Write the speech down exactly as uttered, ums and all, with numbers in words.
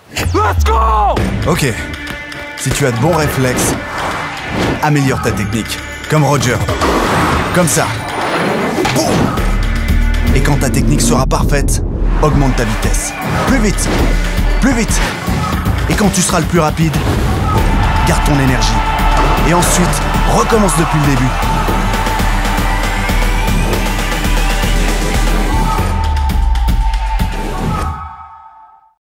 Let's go! Ok. Si tu as de bons réflexes, améliore ta technique. Comme Roger. Comme ça. Boum! Et quand ta technique sera parfaite, augmente ta vitesse. Plus vite. Plus vite. Et quand tu seras le plus rapide, garde ton énergie. Et ensuite, recommence depuis le début.